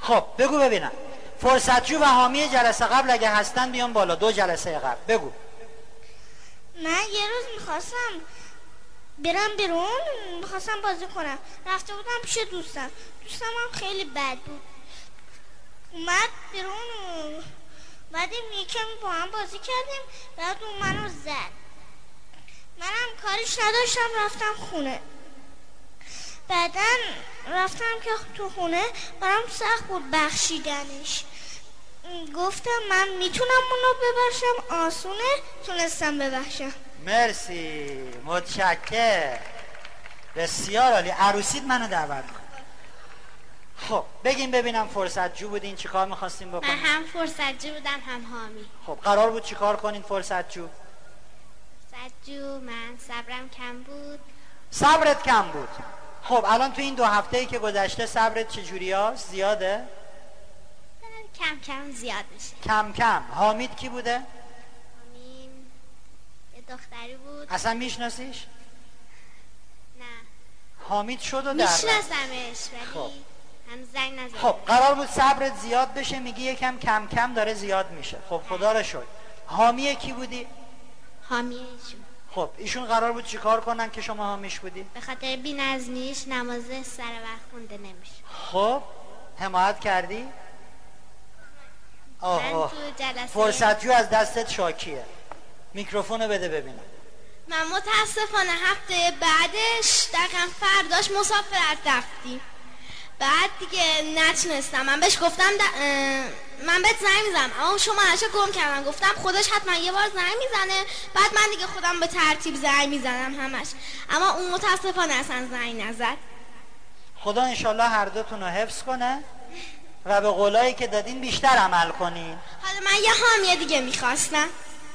خب بگو ببینم. فرصتجو و حامی جلسه قبل اگه هستن بیان بالا، 2 جلسه قبل. بگو. من یه روز میخواستم برم بیرون، میخواستم بازی کنم، رفته بودم پیش دوستم هم خیلی بد بود، اومد بیرون، بعدیم یکم با هم بازی کردیم، بعد اون منو زد، منم کاریش نداشتم، رفتم خونه. بعدن رفتم که تو خونه برام سخت بود بخشیدنش، گفتم من میتونم اونو ببخشم، آسونه، تونستم ببخشم. مرسی، متشکر، بسیار عالی. عروسیت منو دعوت کن. خب بگیم ببینم، فرصتجو بودین چی کار میخواستین بکنین؟ من هم فرصتجو بودم هم حامی. خب قرار بود چی کار کنین فرصتجو؟ من صبرم کم بود. صبرت کم بود. خب الان تو این 2 هفته‌ای که گذشته صبرت چجوری هست؟ زیاده؟ کم کم زیاد میشه. کم کم. حامید کی بوده؟ حامید یه دختری بود. اصلا میشناسیش؟ نه. حامید شد و در میشناسمش ولی هم زنگ نزد. خب قرار بود صبرت زیاد بشه، میگی یکم کم کم داره زیاد میشه. خب خدا رو شکر. حامی کی بودی؟ حامی ایشون. خب ایشون قرار بود چیکار کنن که شما حامیش بودی؟ به خاطر بی‌نظمیش نماز سر وقت خونده نمیشه. خب حمایت کردی؟ من تو جلسه فرصتجو از دستت شاکیه. میکروفونو بده ببینم. من متاسفانه هفته بعدش دقیقا فرداش مسافرت رفتیم، بعد دیگه نتونستم. من بهش گفتم من بهت زنگ میزنم، اما شما نشه گم کردم، گفتم خودش حتما یه بار زنگ میزنه، بعد من دیگه خودم به ترتیب زنگ میزنم همش، اما اون متاسفانه اصلا زنگ نزد. خدا انشالله هر دوتون رو حفظ کنه و به قولایی که دادین بیشتر عمل کنین. حالا من یه حامیه دیگه میخواستم.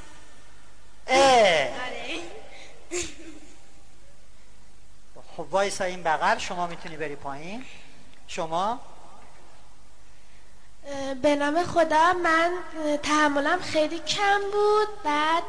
خب وایسا این بغل، شما میتونی بری پایین. شما؟ به نام خدا، من تحملم خیلی کم بود. بعد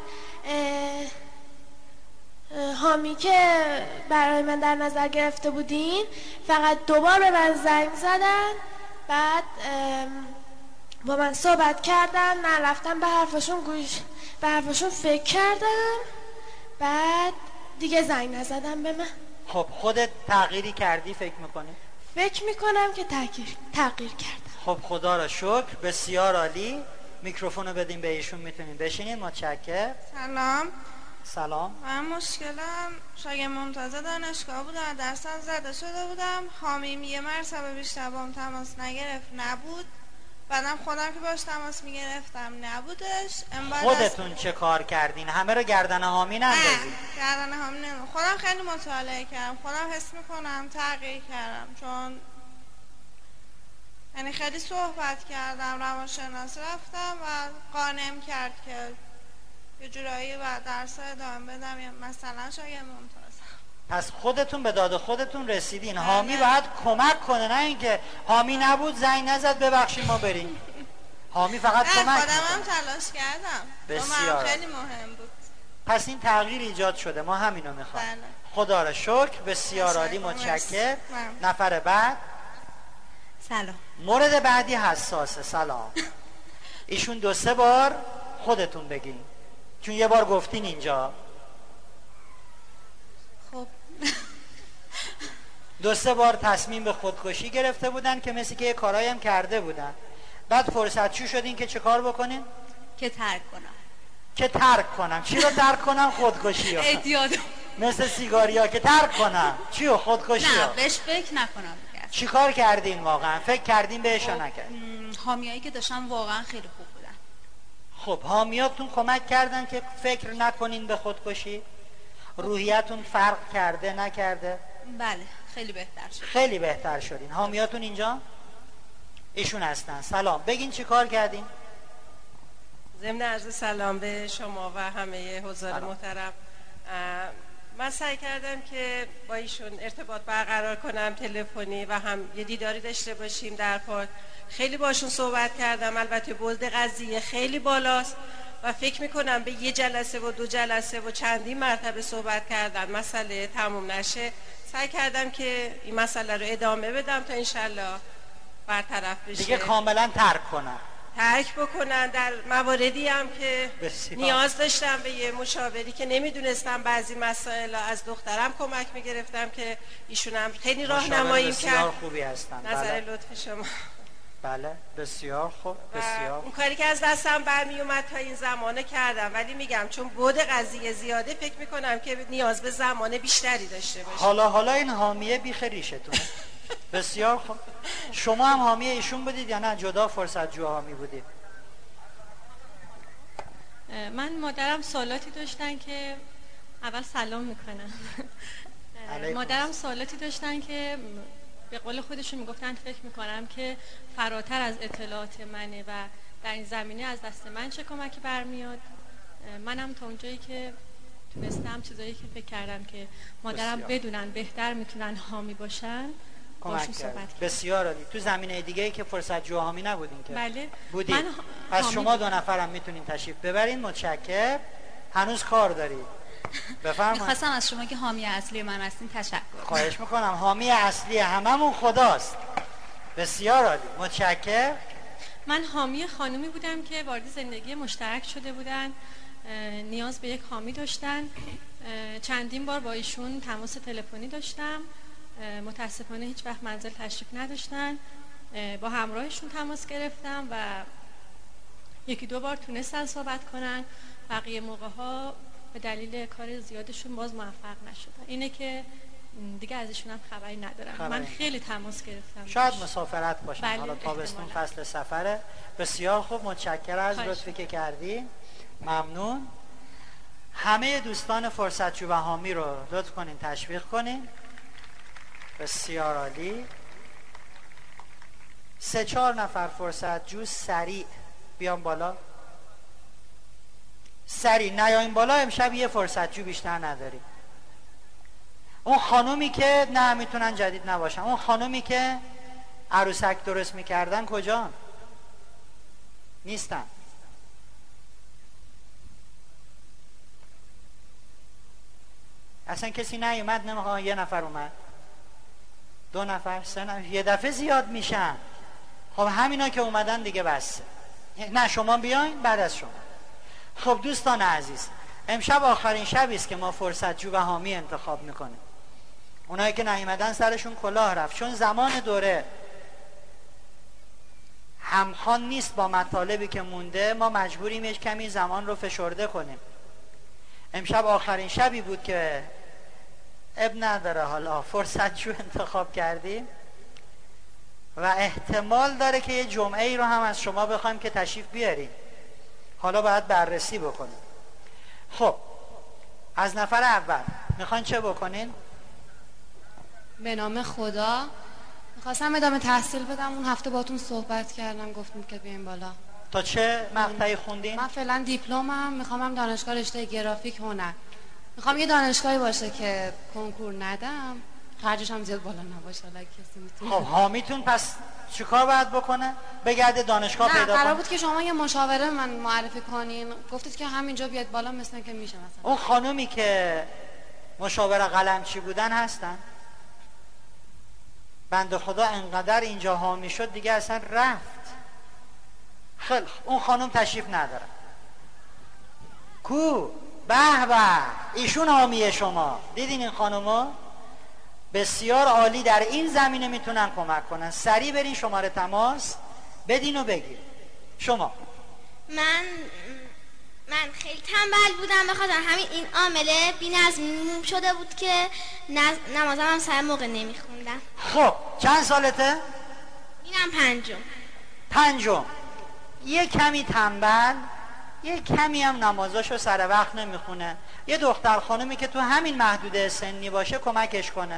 حامی که برای من در نظر گرفته بودین فقط 2 بار به من زنگ زدن، بعد با من صحبت کردن، من رفتم به حرفاشون فکر کردم، بعد دیگه زنگ نزدم به من. خب خودت تغییری کردی فکر میکنی؟ فکر میکنم که تغییر کردم. خب خدا را شکر، بسیار عالی. میکروفونو بدیم به ایشون، میتونین بشینین. متشکر. سلام. من مشکلم شاگرد ممتاز دانشگاه بودم، درسم زده شده بودم، حامیم یه مرتبه بیشتر با هم تماس نگرفت، نبود، بعدم خودم که باش تماس میگرفتم نبودش. خودتون چه کار کردین؟ همه رو گردن حامی نندازید. گردن حامی نندازید. خودم خیلی مطالعه کردم، خودم حس میکنم تغییر کردم، چون یعنی خیلی صحبت کردم، روانشناس رفتم و قانعم کرد که یه جورایی و درس ادامه بدم، یا مثلا شاید ممتاز. پس خودتون به داد خودتون رسیدین. حامی باید کمک کنه، نه اینکه حامی نبود زنگ نزد ببخشید ما بریم. حامی فقط کمک کنه. خودم هم تلاش کردم، بسیار خیلی مهم بود. پس این تغییر ایجاد شده، ما همینو میخوایم. خدا را شکر، بسیار عالی، متشکر. نفر بعد. سلام. مورد بعدی حساسه. سلام. ایشون 2-3 بار خودتون بگین، چون یه بار گفتین اینجا. خب 2-3 بار تصمیم به خودکشی گرفته بودن که مثل که یه کارایی هم کرده بودن. بعد فرصتچو شدین که چه کار بکنین؟ که ترک کنم. که ترک کنم. چی رو ترک کنم؟ خودکشی ها. اعتیاد. مثل سیگاریا که ترک کنم. چی رو؟ خودکشی ها. نه بهش فکر نکنم. چی کار کردین واقعا؟ فکر کردین بهش یا نکردین؟ حامیایی که داشتم واقعا خیلی خوب بودن. خب حامیاتون کمک کردن که فکر نکنین به خودکشی؟ روحیتون فرق کرده نکرده؟ بله خیلی بهتر شد. خیلی بهتر شدین. حامیاتون اینجا؟ ایشون هستن. سلام. بگین چی کار کردین؟ ضمن عرض سلام به شما و همه حضار محترم، من سعی کردم که با ایشون ارتباط برقرار کنم تلفنی و هم یه دیداری داشته باشیم در پارک. خیلی باشون صحبت کردم، البته بعد قضیه خیلی بالاست و فکر میکنم به 1 جلسه و 2 جلسه و چندین مرتبه صحبت کردم، مسئله تموم نشه. سعی کردم که این مسئله رو ادامه بدم تا انشالله برطرف بشه، دیگه کاملا ترک کنن، ترک بکنن. در مواردی هم که بسیار. نیاز داشتم به یه مشاوری که نمیدونستم بعضی مسائل از دخترم کمک میگرفتم که ایشونم خیلی راهنمایی کرد. بسیار خوبی هستن. نظر لطف شما. بله بسیار خوب، بسیار. اون کاری که از دستم برمی اومد تا این زمانه کردم، ولی میگم چون بود قضیه زیاده فکر میکنم که نیاز به زمان بیشتری داشته باشه. حالا این حامیه بیخ ریشتونه. بسیار خوب. شما هم حامی ایشون بودید یا نه جدا فرصت جو حامی بودید؟ من مادرم سوالاتی داشتن که اول سلام میکنم. مادرم سوالاتی داشتن که به قول خودشون میگفتن فکر میکنم که فراتر از اطلاعات منه و در این زمینه از دست من چه کمکی برمیاد. منم تا اونجایی که تونستم چیزایی که فکر کردم که مادرم بدونن بهتر میتونن حامی باشن باشون صحبت. بسیار عالی. تو زمینه دیگه ای که فرصت جو حامی نبودین که؟ بله بودید. پس شما دو نفرم میتونین تشریف ببرین. متشکرم. هنوز کار دارید. بفرمایید. می‌خواستم از شما که حامی اصلی من هستین تشکر. خواهش میکنم. حامی اصلی هممون خداست. بسیار عالی. متشکرم. من حامی خانومی بودم که وارد زندگی مشترک شده بودن، نیاز به یک حامی داشتن. چندین بار با ایشون تماس تلفنی داشتم، متاسفانه هیچ وقت منزل تشریف نداشتن. با همراهشون تماس گرفتم و یکی دو بار تونستن صحبت کنن، بقیه موقع ها به دلیل کار زیادشون باز موفق نشدن. اینه که دیگه ازشون هم خبری ندارم. من خیلی تماس گرفتم. شاید مسافرت باشن. بله، حالا تابستون فصل سفره. بسیار خوب. متشکرم از لطفی که کردی. ممنون. همه دوستان فرصتجو و حامی رو لطف کنین تشویق کنین. بسیار عالی. 3-4 نفر فرصتجو سریع بیان بالا. سریع نیاین بالا. امشب یه فرصتجو بیشتر نداریم. اون خانومی که نه میتونن جدید نباشن، اون خانومی که عروسک درست میکردن کجان؟ نیستن. اصلا کسی نیومد. نمیخواد. یه نفر اومد، 2 نفر، 3 نفر، یه دفعه زیاد میشن. خب همینا که اومدن دیگه بس. نه شما بیاین بعد از شما. خب دوستان عزیز، امشب آخرین شبی است که ما فرصتجو و حامی انتخاب میکنیم. اونایی که نیومدن سرشون کلاه رفت، چون زمان دوره همخوان نیست با مطالبی که مونده. ما مجبوریم یک کمی زمان رو فشرده کنیم. امشب آخرین شبی بود که اب نداره حالا فرصتجو انتخاب کردیم و احتمال داره که یه جمعه ای رو هم از شما بخوایم که تشریف بیاریم. حالا باید بررسی بکنیم. خب از نفر اول میخوان چه بکنین؟ به نام خدا. میخواستم ادامه تحصیل بدم. اون هفته باتون صحبت کردم، گفتیم که بیایم بالا. تا چه مقطعی خوندین؟ من فعلا دیپلمم. میخوام دانشگاه رشته گرافیک هنر. میخوام یه دانشگاهی باشه که کنکور ندم، خرجش هم زیاد بالا نباشه. حالا کسی میتونه. خب حامیتون پس چیکار باید بکنه؟ بگرده دانشگاه پیدا کنه؟ قرار بود که شما یه مشاوره من معرفی کنین، گفتید که همینجا بیاد بالا، مثلا که میشه. مثلا اون خانومی که مشاور قلمچی بودن هستن؟ بنده خدا انقدر اینجا حامی شد دیگه اصلا رفت. خیلی اون خانم تشریف نداره. کو؟ به به، ایشون حامی شما. دیدین این خانومو؟ بسیار عالی. در این زمینه میتونن کمک کنن. سریع برین شماره تماس بدین و بگیر. شما؟ من خیلی تنبل بودم، بخاطر همین این عامله بی‌نظم شده بود که نمازم هم سر موقع نمیخوندم. خب چند سالته؟ اینم 5. یه کمی تنبل، یه کمی هم نمازاشو سر وقت نمیخونه. یه دختر خانمی که تو همین محدوده سنی باشه کمکش کنه.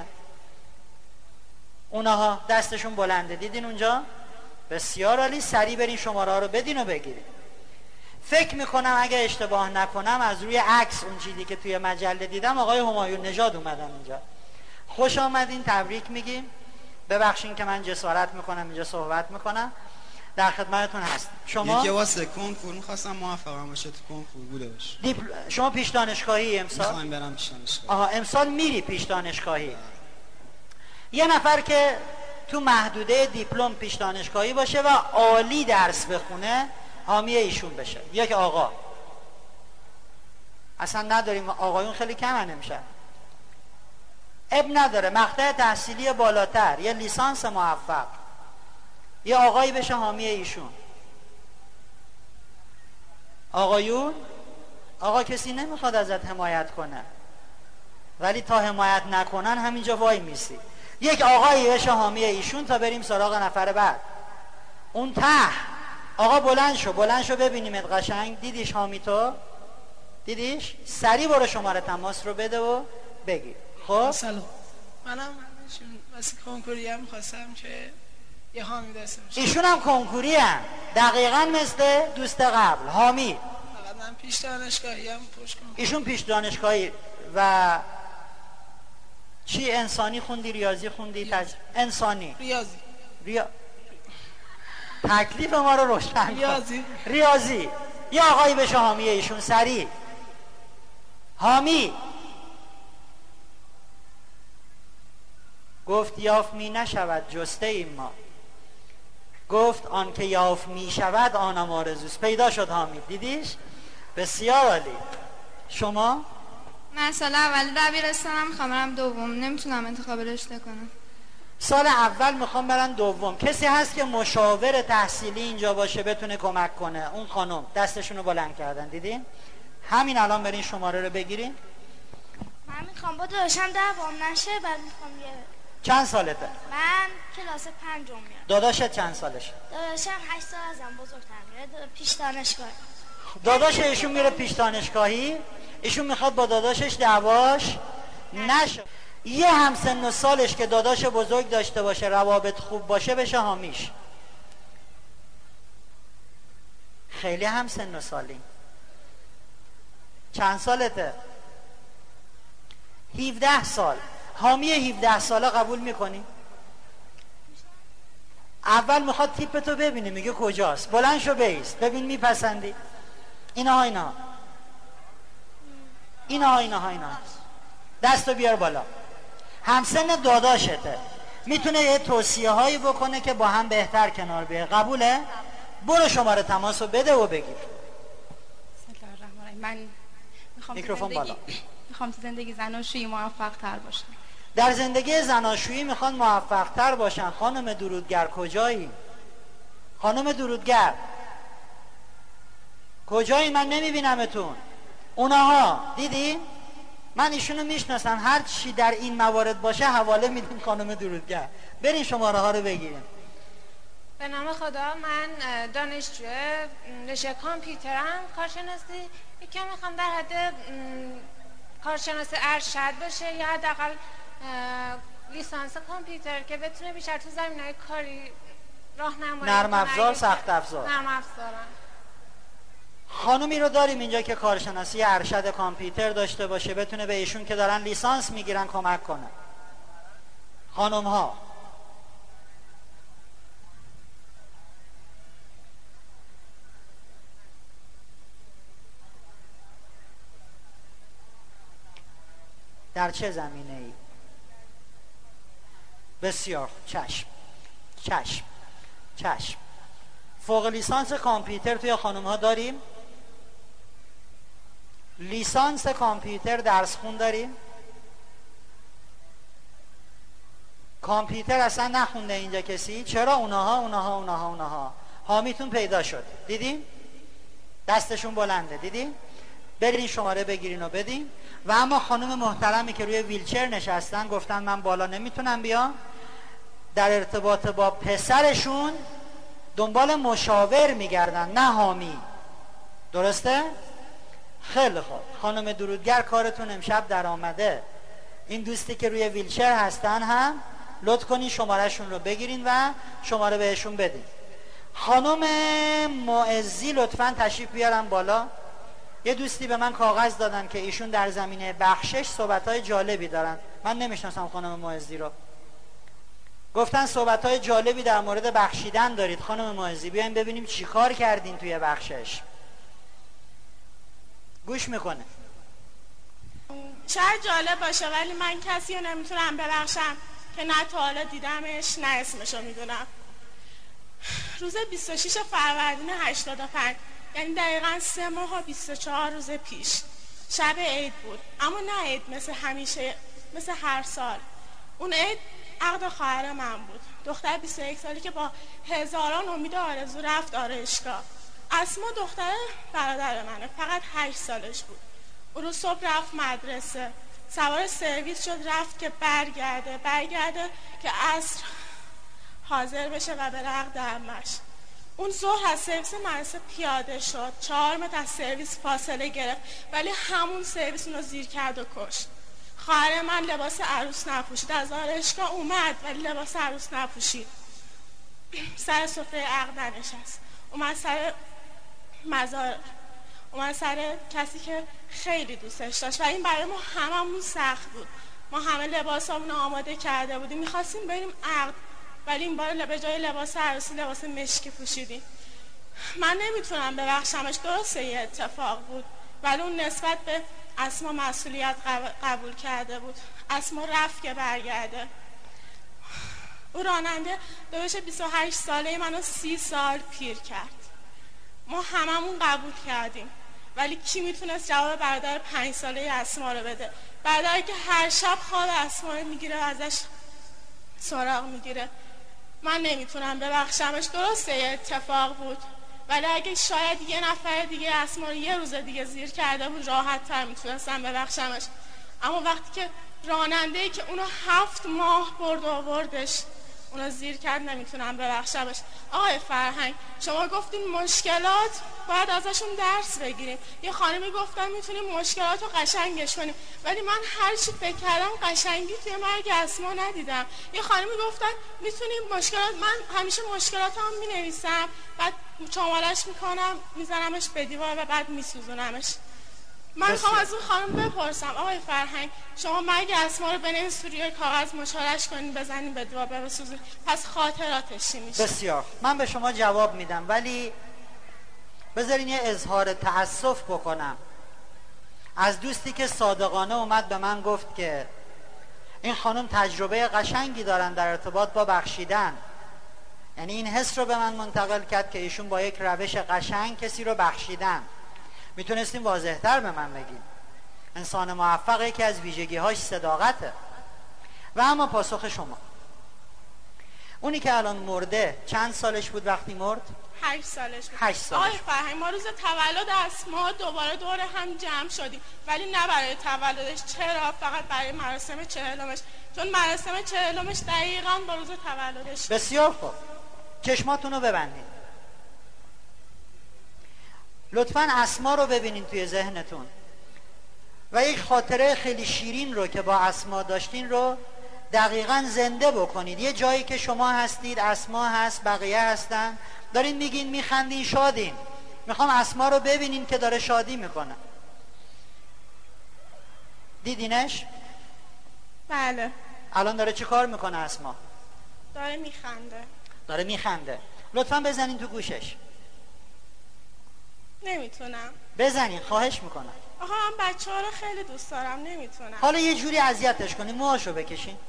اونها دستشون بلنده. دیدین اونجا؟ بسیار عالی. سریع برین شماره ها رو بدین و بگیرین. فکر میکنم اگه اشتباه نکنم از روی عکس اون چیزی که توی مجله دیدم آقای همایون نژاد اومدن اینجا. خوش آمدین. تبریک میگیم. ببخشین که من جسارت میکنم اینجا صحبت میکنم. در خدمتتون هستم. شما یکی واسه کنکور می‌خواستم موفقم باشه، تو کنکور بوده باشه. شما پیش دانشگاهی امسال؟ می‌خوام برم پیش دانشگاه. آها امسال میری پیش دانشگاهی. یه نفر که تو محدوده دیپلم پیش دانشگاهی باشه و عالی درس بخونه حامی ایشون بشه. یک آقا، اصلا نداریم، آقایون خیلی کم نمیشه، اب نداره، مقطع تحصیلی بالاتر، یه لیسانس موفق، یه آقایی بشه حامی ایشون. آقایون، آقا کسی نمیخواد ازت حمایت کنه، ولی تا حمایت نکنن همینجا وای میسی. یک آقایی بشه حامی ایشون تا بریم سراغ نفر بعد. اون ته آقا بلند شو ببینیمت قشنگ. دیدیش حامی تو؟ دیدیش؟ سریع برو شماره تماس رو بده و بگیر. خب سلام، منم واسه کنکوری هم خواستم که یه حامی داشته باشم. ایشون هم کنکوری هم دقیقاً مثل دوست قبل، حامی. فقط من پیش دانشگاهی هم پشت کنم. ایشون پیش دانشگاهی و چی؟ انسانی خوندی؟ ریاضی خوندی؟ انسانی، ریاضی. تکلیف ما رو روشن کن. ریاضی. یه آقایی بشه حامی ایشون سریع. حامی. گفت یافت می نشود جسته ایم ما، گفت آن که یافت می شود آنم آرزوست. پیدا شد حامی. دیدیش؟ بسیار عالی. شما؟ من سال اول دبیرستانم، میخوام برم دوم، نمیتونم انتخاب رشته کنم. سال اول میخوام برن دوم. کسی هست که مشاور تحصیلی اینجا باشه بتونه کمک کنه؟ اون خانم دستشون رو بلند کردن، دیدین؟ همین الان برین شماره رو بگیرین. من میخوام با داداشم دوام نشه، بعد میخوام یه. چند سالته؟ من کلاس 5 میام. داداشت چند سالشه؟ داداشم 8 سال ازم بزرگتر، میره پیش دانشگاه. داداش ایشون میره پیش دانشگاهی، ایشون میخواد با داداشش دعواش نشه. یه همسن و سالش که داداش بزرگ داشته باشه، روابط خوب باشه، بشه حامیش. خیلی همسن و سالی. چند سالته؟ 17 سال. حامی 17 ساله قبول میکنی؟ اول میخواد تیپ تو ببینه، میگه کجاست، بلند شو بیست ببین میپسندی. اینا دستو بیار بالا. همسن داداشته، میتونه یه توصیه هایی بکنه که با هم بهتر کنار بیه. قبوله؟ برو شماره تماسو بده و بگیر. من میخوام تو زندگی زناشویی موفق تر باشم. در زندگی زناشویی میخوان موفق تر باشن. خانم درودگر کجایی؟ خانم درودگر کجایی؟ من نمیبینمتون. اونها دیدی؟ من ایشونو میشناسم، هر چی در این موارد باشه حواله میدیم خانم درودگر. برین شماره ها رو بگیریم. به نام خدا، من دانشجو رشته کامپیوترم، کارشناسی. یکم میخوام در حد کارشناس ارشد باشه یا حداقل لیسانس کامپیوتر که بتونه بیشتر تو زمینه‌های کاری راهنمایی. نرم افزار، سخت افزار. نرم افزارم. خانومی رو داریم اینجا که کارشناسی ارشد کامپیوتر داشته باشه، بتونه به ایشون که دارن لیسانس میگیرن کمک کنه. خانم ها در چه زمینه ای؟ بسیار چشم. فوق لیسانس کامپیوتر توی خانم ها داریم؟ لیسانس کامپیوتر درس خون داریم؟ کامپیوتر اصلا نخونده اینجا کسی؟ چرا؟ اونها حامیتون پیدا شد. دیدین؟ دستشون بلنده. دیدین؟ برین شماره بگیرین و بدین. و اما خانم محترمی که روی ویلچر نشستن گفتن من بالا نمیتونم بیام، در ارتباط با پسرشون دنبال مشاور میگردن، نه حامی. درسته؟ خیلی خوب. خانم درودگر کارتون امشب در آمده. این دوستی که روی ویلچر هستن هم لطف کنین شمارهشون رو بگیرین و شماره بهشون بدین. خانم معزی لطفاً تشریف بیارن بالا. یه دوستی به من کاغذ دادن که ایشون در زمینه بخشش صحبت‌های جالبی دارن. من نمیشناسم خانم معزی رو. گفتن صحبت‌های جالبی در مورد بخشیدن دارید. خانم معزی بیاین ببینیم چی کار کردین توی بخشش. گوش میکنه. شاید جالب باشه ولی من کسی رو نمیتونم ببخشم که نه تا حالا دیدمش نه اسمشو میدونم. روز 26 فروردین 85، یعنی دقیقا 3 ماه و 24 روز پیش، شب عید بود. اما نه عید مثل همیشه، مثل هر سال. اون عید عقد خواهر من بود، دختر 21 سالی که با هزاران امید آرزو رفت آرایشگاه. اسما دختر برادر منه، فقط 8 سالش بود. اون روز صبح رفت مدرسه، سوار سرویس شد رفت که برگرده که عصر حاضر بشه و به عقد عمش. اون ظهر از سرویس مدرسه پیاده شد، 4 متر از سرویس فاصله گرفت، ولی همون سرویس اونو زیر کرد و کشت. خواهر من لباس عروس نپوشید، از آرایشگاه اومد ولی لباس عروس نپوشید. سر سفره عقد نشست، اومد سر مزار، اومد سر کسی که خیلی دوستش داشت و این برای ما هممون سخت بود. ما همه لباسامون آماده کرده بودیم، میخواستیم بریم عقد، ولی این بار به جای لباس عروسی لباس مشکی پوشیدیم. من نمیتونم ببخشمش، درسته یه اتفاق بود، ولی اون نسبت به اسما مسئولیت قبول کرده بود. اسما رفت که برگرده. او راننده دوش 28 ساله منو 30 سال پیر کرد. ما هممون قبول کردیم، ولی کی میتونست جواب برادر 5 ساله اسما رو بده؟ برادری که هر شب خواب اسما رو میگیره و ازش سراغ میگیره. من نمیتونم ببخشمش، درسته یه اتفاق بود، ولی اگه شاید یه نفر دیگه اسما رو یه روز دیگه زیر کرده بود راحت تر میتونستم ببخشمش. اما وقتی که راننده‌ای که اونو 7 ماه برد و آوردش اونو زیر کرد، نمیتونم ببخشمش. آقای فرهنگ، شما گفتین مشکلات باید ازشون درس بگیریم. یه خانمی گفتن میتونیم مشکلات رو قشنگش کنیم، ولی من هر چی فکر کردم قشنگی توی مرگ اسما ندیدم. یه خانمی گفتن میتونیم مشکلات، من همیشه مشکلاتم مینویسم، بعد چمالش میکنم میزنمش به دیوار و بعد میسوزونمش. من میخوام از اون خانم بپرسم، آقای فرهنگ، شما مرگ اسما رو بنویس روی کاغذ مچالش کنین بزنین به دیوار بسوزین، پس خاطراتش چی میشه؟ بسیار، من به شما جواب میدم، ولی بذارین یه اظهار تأسف بکنم از دوستی که صادقانه اومد به من گفت که این خانم تجربه قشنگی دارن در ارتباط با بخشیدن. یعنی این حس رو به من منتقل کرد که ایشون با یک روش قشنگ کسی رو بخشیدن. میتونستیم واضح‌تر به من بگیم. انسان موفق یکی از ویژگی‌هاش صداقته. و اما پاسخ شما، اونی که الان مرده چند سالش بود وقتی مرد؟ 8 سالش بود. 8 سالش. آقای فرهنگ، ما روز تولد اسما دوباره دور هم جمع شدیم، ولی نه برای تولدش. چرا؟ فقط برای مراسم 40مش، چون مراسم 40مش دقیقاً با روز تولدش. بسیار خوب، چشماتون رو ببندید. لطفاً اسما رو ببینین توی ذهنتون و یک خاطره خیلی شیرین رو که با اسما داشتین رو دقیقاً زنده بکنید. یه جایی که شما هستید، اسما هست، بقیه هستن، دارین میگین، میخندین، شادین. میخوام اسما رو ببینین که داره شادی میکنه. دیدینش؟ بله. الان داره چی کار میکنه اسما؟ داره میخنده. داره میخنده. لطفاً بزنین تو گوشش. نمیتونم. بزنین، خواهش میکنم. آها، من بچه ها رو خیلی دوست دارم، نمیتونم. حالا یه جوری اذیتش کنین، موهاشو بکشین.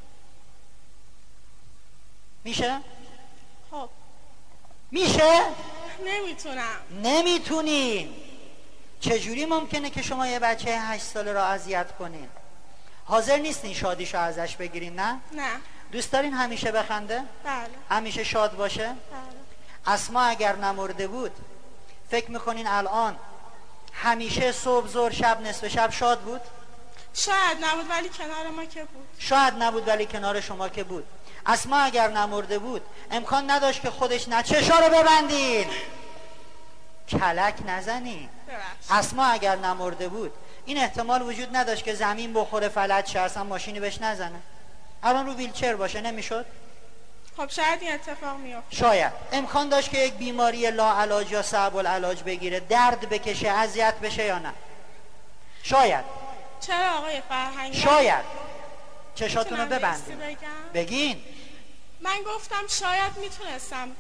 میشه؟ خب. میشه؟ نمیتونم. نمیتونین. چجوری ممکنه که شما یه بچه 8 ساله رو اذیت کنین؟ حاضر نیستین شادیشو ازش بگیرین؟ نه؟ نه. دوست دارین همیشه بخنده؟ بله. همیشه شاد باشه؟ بله. اسما اگر نمرده بود فکر میکنین الان همیشه صبح ظهر شب نصف شب شاد بود؟ شاید نبود ولی کنار ما که بود. شاید نبود ولی کنار شما که بود. اسما اگر نمرده بود امکان نداشت که خودش چشا رو ببندین، کلک نزنین. اسما اگر نمرده بود این احتمال وجود نداشت که زمین بخوره فلج شه، اصلا ماشینی بهش نزنه، الان رو ویلچر باشه. نمیشد؟ خب شاید این اتفاق میفته. شاید امکان داشت که یک بیماری لاعلاج یا صعب العلاج بگیره، درد بکشه، اذیت بشه یا نه؟ شاید. چرا آقای فرهنگ؟ شاید. چشاتون رو ببندین. بگین. من گفتم شاید میتونستم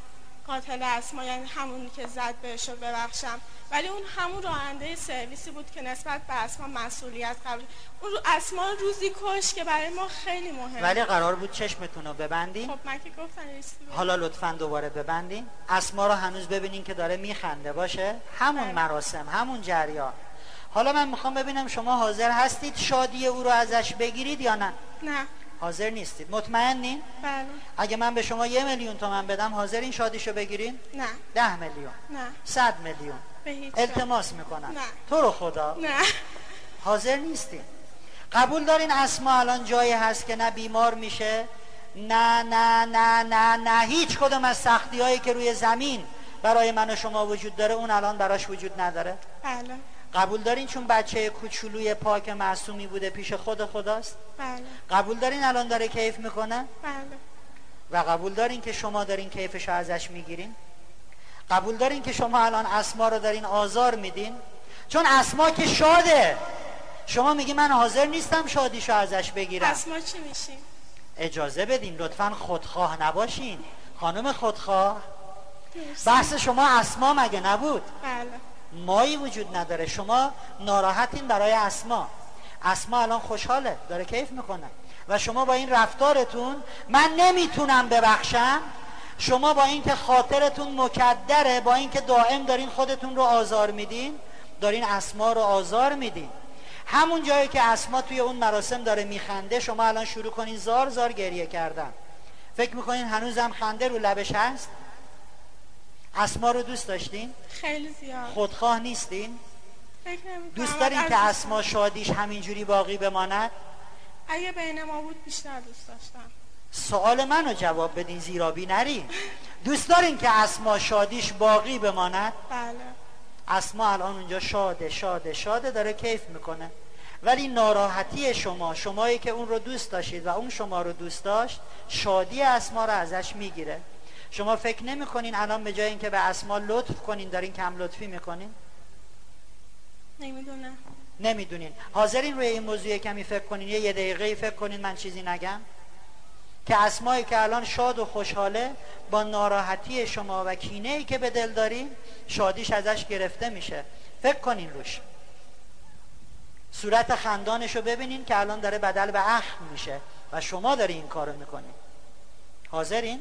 قاتل اسما، یعنی همونی که زد بهش رو ببخشم، ولی اون همون راننده سرویسی بود که نسبت به اسما مسئولیت قبول. اون اسما روزی کش که برای ما خیلی مهمه. ولی قرار بود چشمتون رو ببندین. خب من که گفتم حالا لطفاً دوباره ببندین. اسما رو هنوز ببینین که داره میخنده باشه. همون مراسم، همون جریان. حالا من میخوام ببینم شما حاضر هستید شادی او رو ازش بگیرید یا نه؟ نه. حاضر نیستید. مطمئنین؟ بله. اگه من به شما 1 میلیون تومان بدم حاضرین شادیشو بگیرین؟ نه. 10 میلیون؟ نه. 100 میلیون؟ التماس میکنم. نه. تو رو خدا. نه. حاضر نیستین. قبول دارین اسما الان جایی هست که نه بیمار میشه، نه نه نه نه نه هیچ کدوم از سختی هایی که روی زمین برای من و شما وجود داره اون الان براش وجود نداره؟ بله. قبول دارین چون بچه کوچولوی پاک معصومی بوده پیش خود خداست؟ بله. قبول دارین الان داره کیف میکنه؟ بله. و قبول دارین که شما دارین کیفشو ازش میگیرین؟ قبول دارین که شما الان اسما رو دارین آزار میدین؟ چون اسما که شاده، شما میگی من حاضر نیستم شادیشو ازش بگیرم. اسما چی میشین؟ اجازه بدین لطفاً، خودخواه نباشین خانم خودخواه. بحث شما اسما مگه نبود؟ بله. مایی وجود نداره. شما ناراحتین برای اسما. اسما الان خوشحاله، داره کیف میکنه و شما با این رفتارتون من نمیتونم ببخشم. شما با اینکه خاطرتون مکدره، با اینکه دائم دارین خودتون رو آزار میدین، دارین اسما رو آزار میدین. همون جایی که اسما توی اون مراسم داره میخنده شما الان شروع کنین زار زار گریه کردن. فکر میکنین هنوزم خنده رو لبش هست؟ اسما رو دوست داشتین؟ خیلی زیاد. خودخواه نیستین؟ فکر نمی‌کنم. دوست دارین که اسما شادیش همینجوری باقی بماند؟ اگه بین ما بود بیشتر دوست داشتم. سوال منو جواب بدین، زیرابی نرین. دوست دارین که اسما شادیش باقی بماند؟ بله. اسما الان اونجا شاده شاده شاده داره کیف میکنه، ولی ناراحتی شمایی که اون رو دوست داشتید و اون شما رو دوست داشت شادی اسما رو ازش میگیره. شما فکر نمی کنین الان به جای اینکه به اسما لطف کنین دارین کم لطفی میکنین؟ نمیدونم. نمیدونین. حاضرین روی این موضوع کمی فکر کنین، یه دقیقه فکر کنین، من چیزی نگم؟ که اسمایی که الان شاد و خوشحاله با ناراحتی شما و کینه‌ای که به دل دارین شادیش ازش گرفته میشه. فکر کنین روش. صورت خندانشو ببینین که الان داره بدل به اخم میشه و شما داری این کارو میکنین. حاضرین؟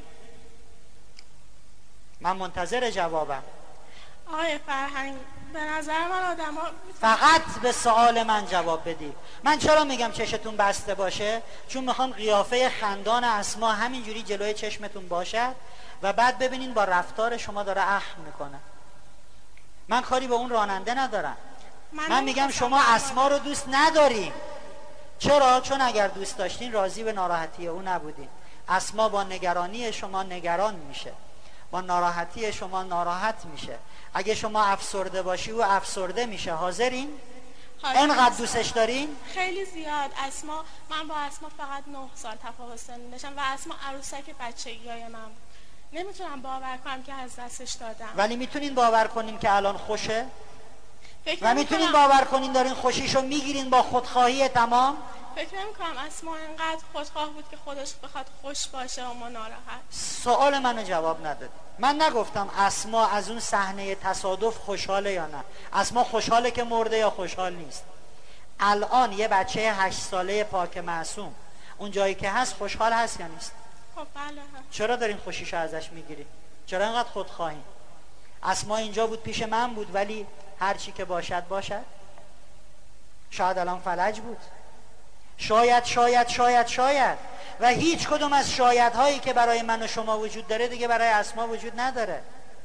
من منتظر جوابم. آقای فرهنگ به نظر من آدم ها فقط به سوال من جواب بدید. من چرا میگم چشتون بسته باشه؟ چون میخوام قیافه خندان اسما همینجوری جلوی چشمتون باشد و بعد ببینین با رفتار شما داره اخم میکنه. من کاری به اون راننده ندارم. من میگم شما اسما رو دوست ندارین. چرا؟ چون اگر دوست داشتین راضی به ناراحتی او نبودین. اسما با نگرانی شما نگران میشه، با ناراحتی شما ناراحت میشه. اگه شما افسرده باشی او افسرده میشه. حاضرین؟ اینقدر دوستش دارین؟ خیلی زیاد. اسما، من با اسما فقط 9 سال تفاوت سنی داشتم و اسما عروسک بچگیای من بود. نمیتونم باور کنم که از دستش دادم. ولی میتونین باور کنین که الان خوشه؟ و میتونین باور کنین دارین خوشیشو میگیرین با خودخواهی تمام؟ فکر نمی‌کنم اسما اینقدر خودخواه بود که خودش بخواد خوش باشه و ما ناراحت. سوال منو جواب نداد. من نگفتم اسما از اون صحنه تصادف خوشحاله یا نه. اسما خوشحاله که مرده یا خوشحال نیست؟ الان یه بچه 8 ساله پاک معصوم اون جایی که هست خوشحال هست یا نیست؟ خب بله هست. چرا دارین خوشیشو ازش میگیرین؟ چرا اینقدر خودخواهین؟ اسما اینجا بود پیش من بود ولی هر چی که باشد باشد. شاید الان فلج بود، شاید شاید شاید شاید و هیچ کدوم از شایدهایی که برای من و شما وجود داره دیگه برای اسما وجود نداره.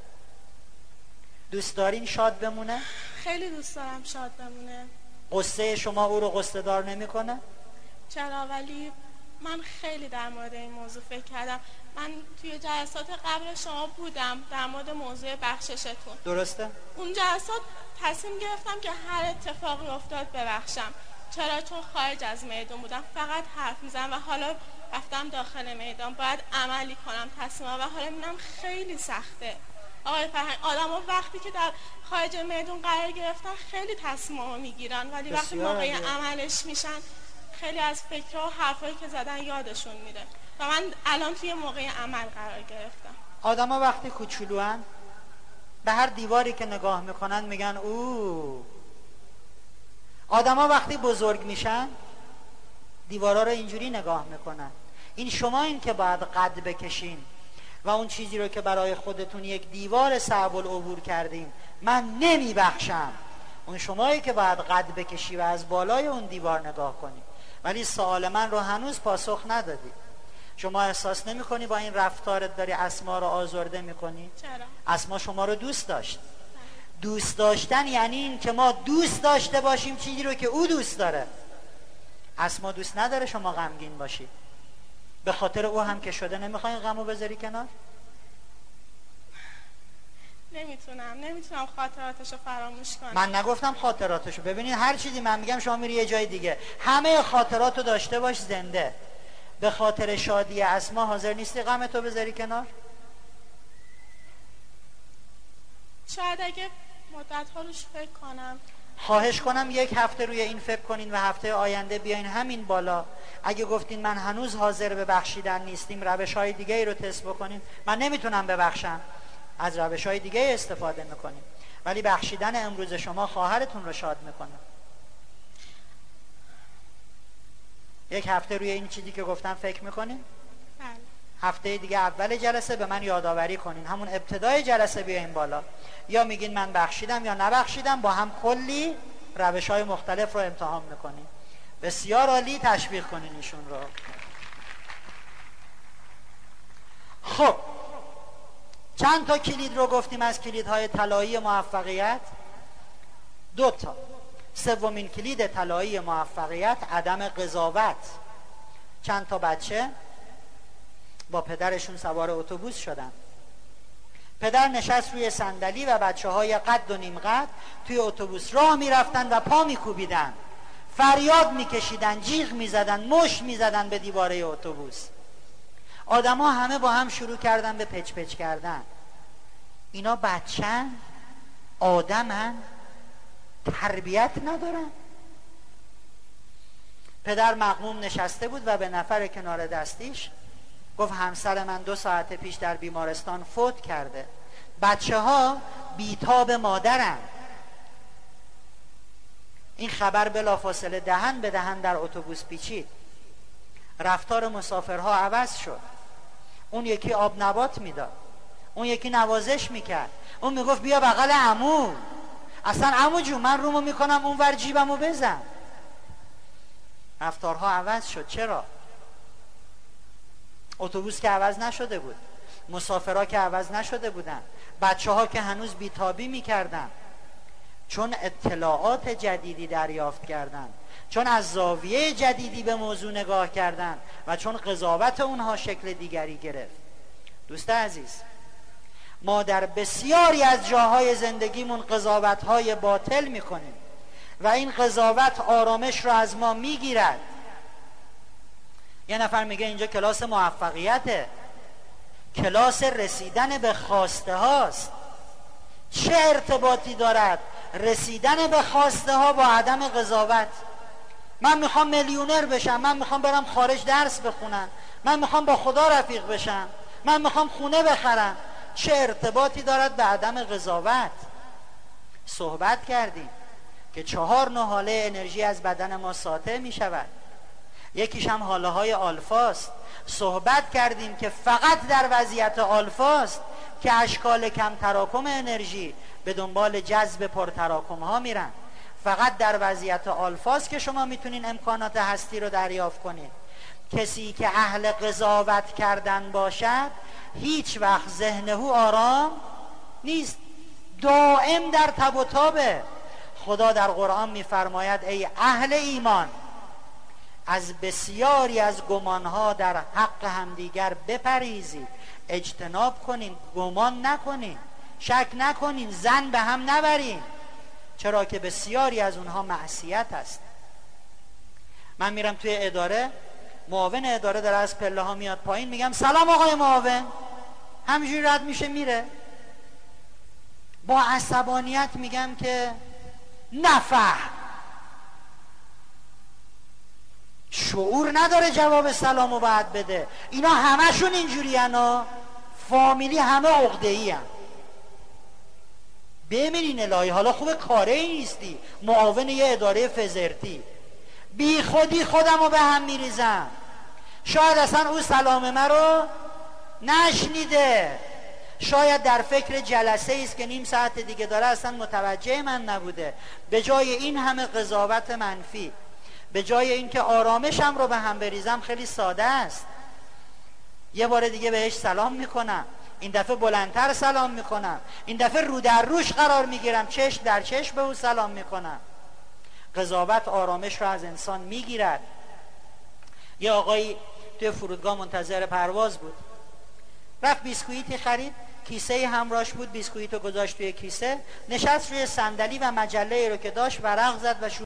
دوست دارین شاد بمونه؟ خیلی دوست دارم شاد بمونه. قصه شما او رو قصه دار نمی‌کنه؟ چرا؟ ولی من خیلی در مورد این موضوع فکر کردم. من توی جلسات قبل شما بودم در مورد موضوع بخششتون. درسته؟ اون جلسات تصمیم گرفتم که هر اتفاقی افتاد ببخشم. چرا؟ چون خارج از میدان بودم، فقط حرف میزنم و حالا رفتم داخل میدان باید عملی کنم تصمیم و حالا میبینم خیلی سخته. آقای فرهنگ، آدم ها وقتی که در خارج میدان قرار گرفتن خیلی تصمیم میگیرن ولی وقتی موقع عملش میشن خیلی از فکرها و حرفایی که زدن یادشون میره و من الان توی موقع عمل قرار گرفتم. آدما وقتی کوچولوان به هر دیواری که نگاه میکنن میگن او. آدما وقتی بزرگ میشن دیوارا رو اینجوری نگاه میکنن. این شما این که باید قد بکشین و اون چیزی رو که برای خودتون یک دیوار صعب العبور کردیم من نمیبخشم، اون شمایی که باید قد بکشی و از بالای اون دیوار نگاه کنی. ولی سوال من رو هنوز پاسخ ندادی. شما احساس نمی کنی با این رفتارت داری اسما رو آزرده می کنی؟ چرا؟ اسما شما رو دوست داشت. دوست داشتن یعنی این که ما دوست داشته باشیم چیزی رو که او دوست داره. اسما دوست نداره شما غمگین باشی. به خاطر او هم که شده نمیخوای غمو بذاری کنار؟ نمیتونم خاطراتشو فراموش کنم. من نگفتم خاطراتشو. ببینید هر چیزی من میگم شما میری یه جای دیگه. همه خاطراتو داشته باش زنده. به خاطر شادی اسما حاضر نیستی غمتو بذاری کنار؟ شاید اگه مدت‌ها روش فکر کنم. خواهش کنم یک هفته روی این فکر کنین و هفته آینده بیاین همین بالا. اگه گفتین من هنوز حاضر به بخشیدن نیستیم روش‌های دیگه ای رو تست بکنیم. من نمیتونم ببخشم، از روش‌های دیگه استفاده میکنیم، ولی بخشیدن امروز شما خواهرتون رو شاد میکنه. یک هفته روی این چیزی که گفتم فکر میکنین؟ بله. هفته دیگه اول جلسه به من یادآوری کنین، همون ابتدای جلسه بیاین بالا. یا میگین من بخشیدم یا نبخشیدم، با هم کلی روش‌های مختلف رو امتحان میکنین. بسیار عالی، تشویق کنین ایشون رو. خب چند تا کلید رو گفتیم از کلیدهای طلایی موفقیت؟ 2 تا. سومین کلید طلایی موفقیت عدم قضاوت. چند تا بچه با پدرشون سوار اتوبوس شدن. پدر نشست روی صندلی و بچه های قد و نیم قد توی اتوبوس راه میرفتن و پا میکوبیدن، فریاد میکشیدن، جیغ میزدن، مشت میزدن به دیواره اتوبوس. آدما همه با هم شروع کردن به پچ پچ کردن. اینا بچه‌ن، آدمن، تربیت ندارن. پدر مغموم نشسته بود و به نفر کنار دستیش گفت همسر من 2 ساعت پیش در بیمارستان فوت کرده. بچه ها بیتاب مادرن. این خبر بلافاصله دهن به دهن در اتوبوس پیچید. رفتار مسافرها عوض شد. اون یکی آب نبات میداد، اون یکی نوازش میکرد، اون میگفت بیا بغل عمو، اصلا عمو جون من رومو میکنم اون ور جیبمو بزن. رفتارها عوض شد. چرا؟ اتوبوس که عوض نشده بود، مسافرها که عوض نشده بودن، بچه ها که هنوز بیتابی میکردن، چون اطلاعات جدیدی دریافت کردن، چون از زاویه جدیدی به موضوع نگاه کردن و چون قضاوت اونها شکل دیگری گرفت. دوست عزیز، ما در بسیاری از جاهای زندگیمون قضاوت‌های باطل میکنیم و این قضاوت آرامش رو از ما میگیرد. یه نفر میگه اینجا کلاس موفقیته، کلاس رسیدن به خواسته هاست. چه ارتباطی دارد رسیدن به خواسته ها با عدم قضاوت؟ من میخوام میلیونر بشم، من میخوام برم خارج درس بخونم، من میخوام با خدا رفیق بشم، من میخوام خونه بخرم. چه ارتباطی دارد به عدم قضاوت؟ صحبت کردیم که 4 نوع حاله انرژی از بدن ما ساطع میشود. یکیش هم حاله های آلفاست. صحبت کردیم که فقط در وضعیت آلفاست که اشکال کم تراکم انرژی به دنبال جذب پرتراکم ها میرن. فقط در وضعیت آلفاست که شما میتونین امکانات هستی رو دریافت کنید. کسی که اهل قضاوت کردن باشد هیچ وقت ذهنه آرام نیست، دائم در تب و تابه. خدا در قرآن میفرماید ای اهل ایمان از بسیاری از گمانها در حق همدیگر بپریزید، اجتناب کنین، گمان نکنین، شک نکنین، ظن به هم نبرین، چرا که بسیاری از اونها معصیت است. من میرم توی اداره، معاون اداره داره از پله ها میاد پایین، میگم سلام آقای معاون، همینجوری رد میشه میره. با عصبانیت میگم که نفهم، شعور نداره جواب سلامو باید بده. اینا همشون اینجوری انا فامیلی همه عقده‌ای هم. ببینین الهی حالا خوب کاره نیستی، معاون یه اداره فزرتی، بی خودی خودم رو به هم میریزم. شاید اصلا او سلام من رو نشنیده، شاید در فکر جلسه ایست که نیم ساعت دیگه داره اصلا متوجه من نبوده. به جای این همه قضاوت منفی، به جای اینکه آرامشم رو به هم بریزم، خیلی ساده است. یه بار دیگه بهش سلام میکنم، این دفعه بلندتر سلام میکنم، این دفعه رو در روش قرار میگیرم، چشم در چشم به او سلام میکنم. قضاوت آرامش رو از انسان میگیرد. یه آقایی توی فرودگاه منتظر پرواز بود، رفت بیسکویتی خرید، کیسه همراهش بود، بیسکویتو گذاشت توی کیسه، نشست روی صندلی و مجله رو که داشت ورق زد و